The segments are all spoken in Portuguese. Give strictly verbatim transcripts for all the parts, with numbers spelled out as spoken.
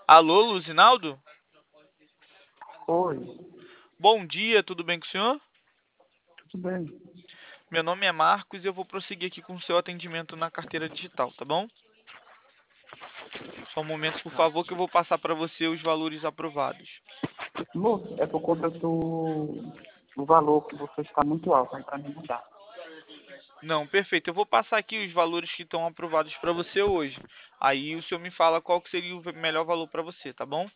Alô, Luzinaldo? Oi, Bom dia, tudo bem com o senhor? tudo bem? Meu nome é Marcos e eu vou prosseguir aqui com o seu atendimento na carteira digital, tá bom? Só um momento, por favor, que eu vou passar para você os valores aprovados. Moço, é por conta do, do valor que você está muito alto aí para me mudar. Não, perfeito. Eu vou passar aqui os valores que estão aprovados para você hoje. Aí o senhor me fala qual que seria o melhor valor para você, tá bom?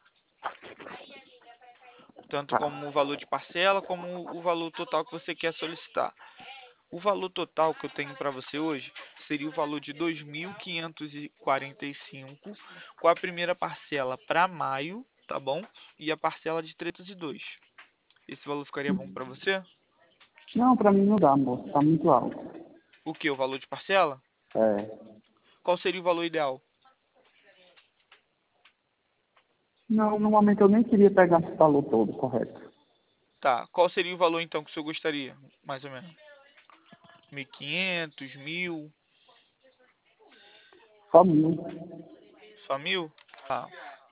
Tanto Tá. como o valor de parcela, como o valor total que você quer solicitar. O valor total que eu tenho para você hoje seria o valor de dois mil quinhentos e quarenta e cinco, com a primeira parcela para maio, tá bom? E a parcela de trezentos e dois. Esse valor ficaria bom para você? Não, para mim não dá, moço, está muito alto. O que? O valor de parcela? É. Qual seria o valor ideal? Não, no momento eu nem queria pegar esse valor todo, correto? Tá. Qual seria o valor então que o senhor gostaria? Mais ou menos. mil e quinhentos, mil, Só mil. só mil? Tá.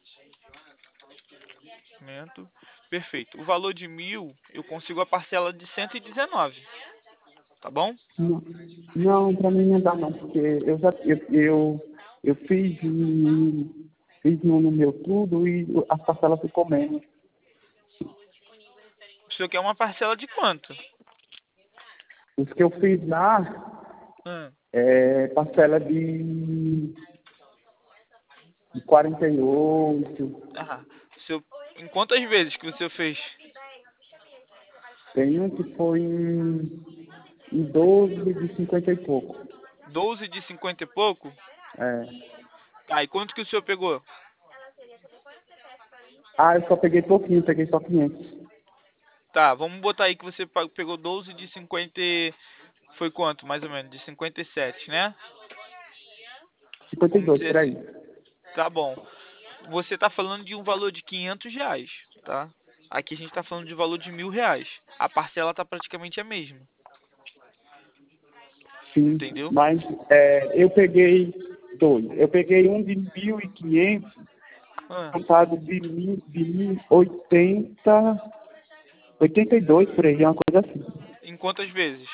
Momento. Perfeito. O valor de mil, eu consigo a parcela de cento e dezenove, tá bom? Não, não para mim não dá não, porque eu já eu, eu, eu fiz, em- fiz no, no meu tudo e a parcela ficou menos. O senhor quer uma parcela de quanto? Os que eu fiz lá Hum. é parcela de, de quarenta e oito. Ah, o senhor, em quantas vezes que o senhor fez? Tem um que foi em, em doze de cinquenta e pouco. Doze de cinquenta e pouco? É. Tá, e quanto que o senhor pegou? Ah, eu só peguei pouquinho, peguei só quinhentos. Tá, vamos botar aí que você pa- pegou doze de cinquenta. e- Foi quanto, mais ou menos? De cinquenta e sete, né? cinquenta e Vamos dois dizer por aí. assim. Tá bom. Você tá falando de um valor de quinhentos reais, tá? Aqui a gente tá falando de valor de mil reais. A parcela tá praticamente a mesma, Sim, entendeu? mas é, eu peguei dois. Eu peguei um de mil e quinhentos, Ah, contado de mil, de mil oitenta, oitenta e dois por aí, uma coisa assim. em quantas vezes?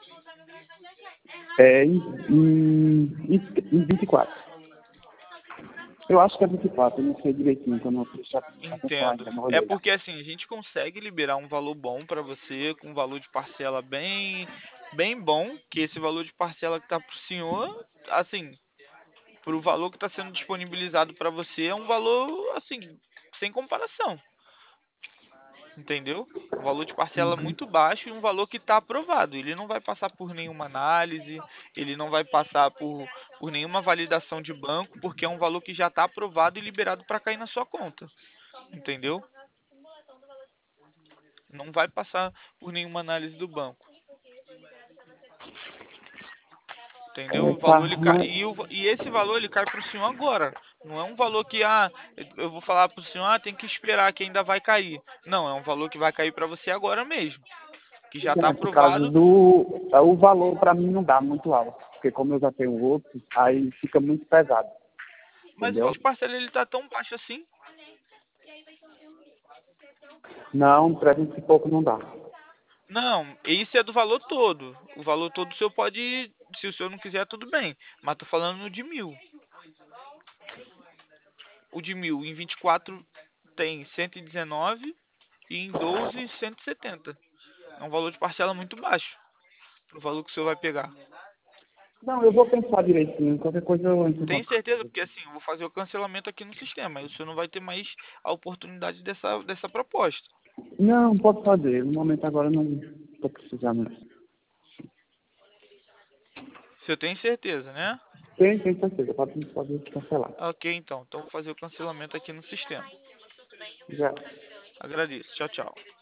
É, em, em, em, em vinte e quatro. Eu acho que é vinte e quatro, eu não sei direitinho, que eu não prestei atenção Entendo. ainda, não É olhei. porque assim, a gente consegue liberar um valor bom para você, com um valor de parcela bem, bem bom, que esse valor de parcela que tá pro senhor, assim, pro valor que está sendo disponibilizado para você, é um valor, assim, sem comparação, entendeu? Um valor de parcela Uhum. muito baixo e um valor que está aprovado. Ele não vai passar por nenhuma análise, ele não vai passar por, por nenhuma validação de banco, porque é um valor que já está aprovado e liberado para cair na sua conta, entendeu? Não vai passar por nenhuma análise do banco, entendeu? É, O tá, valor ele cai, mas, e, o- e esse valor ele cai para o senhor agora. Não é um valor que ah, eu vou falar para o senhor, ah, tem que esperar que ainda vai cair. Não, é um valor que vai cair para você agora mesmo, que já está é, por causa aprovado. do... é, O valor para mim não dá muito alto, porque como eu já tenho outro, aí fica muito pesado, Mas o valor entendeu? de parcela ele tá tão baixo assim. Não, trezentos e pouco não dá. Não, esse é do valor todo. O valor todo o senhor pode, se o senhor não quiser, tudo bem. Mas tô falando de mil. O de mil em vinte e quatro tem cento e dezenove e em doze cento e setenta. É um valor de parcela muito baixo pro valor que o senhor vai pegar. Não, eu vou pensar direitinho, qualquer coisa eu entro em Tem contato com certeza? Porque você. assim, eu vou fazer o cancelamento aqui no sistema. Aí o senhor não vai ter mais a oportunidade dessa, dessa proposta. Não, pode fazer, no momento agora eu não estou precisando. O senhor tem certeza, né? Tem, tem certeza, pode, pode cancelar. Ok, então. Então vou fazer o cancelamento aqui no sistema. Já. Agradeço. Tchau, tchau.